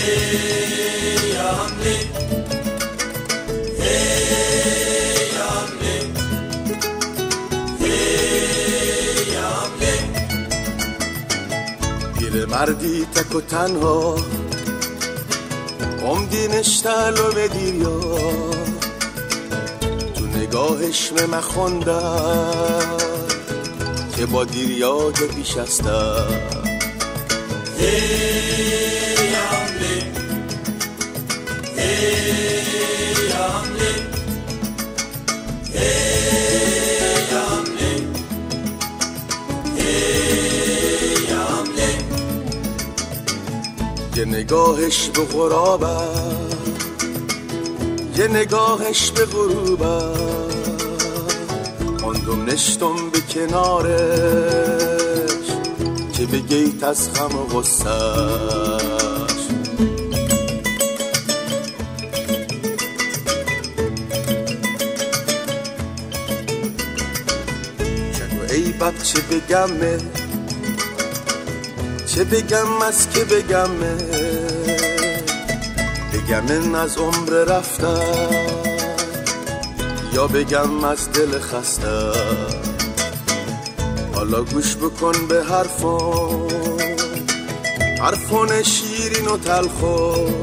مردی تک و تنها عمدی نشتلو به دیریا تو نگاهش me خوندن که با دیریا که پیش هستن یه نگاهش به غرابه یه نگاهش به غروبه ماندم نشتم به کنارش که بگیت از غم و غصهش شنو ای بچه بگمه چه بگم از که بگمه بگم از عمر رفتن یا بگم از دل خسته حالا گوش بکن به حرفون شیرین و تلخون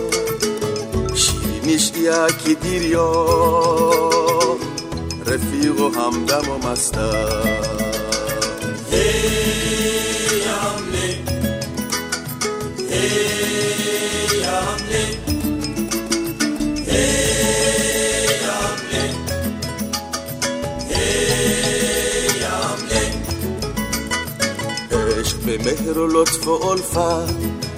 شیرینیش یکی دیریا رفیق و همدم و مسته عشق به مهر و لطف و الفت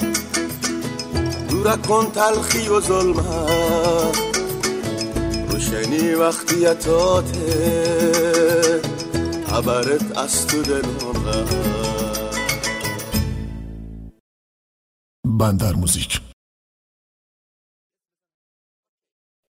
دور کن تلخی و ظلمت روشنی وقتی اتاته خبرت از تو دلم بندر موزیک